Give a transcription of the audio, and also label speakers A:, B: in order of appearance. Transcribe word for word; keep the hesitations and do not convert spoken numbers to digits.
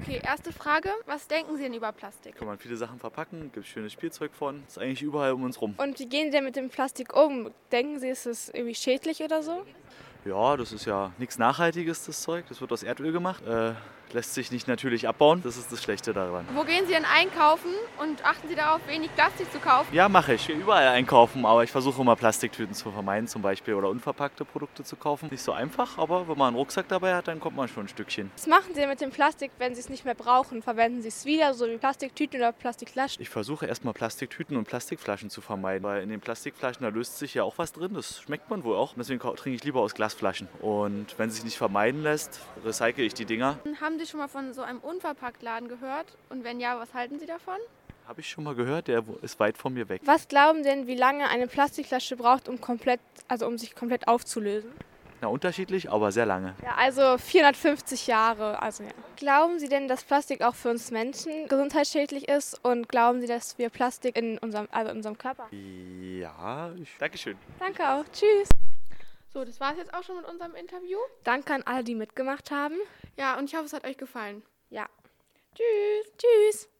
A: Okay, erste Frage. Was denken Sie denn über Plastik?
B: Kann man viele Sachen verpacken, gibt schönes Spielzeug von. Ist eigentlich überall um uns rum.
A: Und wie gehen Sie denn mit dem Plastik um? Denken Sie, ist es irgendwie schädlich oder so?
B: Ja, das ist ja nichts Nachhaltiges, das Zeug. Das wird aus Erdöl gemacht. Äh, lässt sich nicht natürlich abbauen. Das ist das Schlechte daran.
A: Wo gehen Sie denn einkaufen und achten Sie darauf, wenig Plastik zu kaufen?
B: Ja, mache ich. Ich gehe überall einkaufen, aber ich versuche immer Plastiktüten zu vermeiden zum Beispiel oder unverpackte Produkte zu kaufen. Nicht so einfach, aber wenn man einen Rucksack dabei hat, dann kommt man schon ein Stückchen.
A: Was machen Sie denn mit dem Plastik, wenn Sie es nicht mehr brauchen? Verwenden Sie es wieder, so wie Plastiktüten oder Plastikflaschen?
B: Ich versuche erstmal Plastiktüten und Plastikflaschen zu vermeiden, weil in den Plastikflaschen, da löst sich ja auch was drin, das schmeckt man wohl auch. Deswegen trinke ich lieber aus Glasflaschen. Und wenn es sich nicht vermeiden lässt, recycle ich die Dinger.
A: Haben Sie schon mal von so einem Unverpacktladen gehört? Und wenn ja, was halten Sie davon?
B: Habe ich schon mal gehört, der ist weit von mir weg.
A: Was glauben Sie denn, wie lange eine Plastikflasche braucht, um komplett, also um sich komplett aufzulösen?
B: Na, unterschiedlich, aber sehr lange.
A: Ja, also vierhundertfünfzig Jahre, also ja. Glauben Sie denn, dass Plastik auch für uns Menschen gesundheitsschädlich ist? Und glauben Sie, dass wir Plastik in unserem, also in unserem Körper haben?
B: Ja, ich, Dankeschön.
A: Danke auch. Tschüss. So, das war es jetzt auch schon mit unserem Interview. Danke an alle, die mitgemacht haben. Ja, und ich hoffe, es hat euch gefallen. Ja. Tschüss. Tschüss.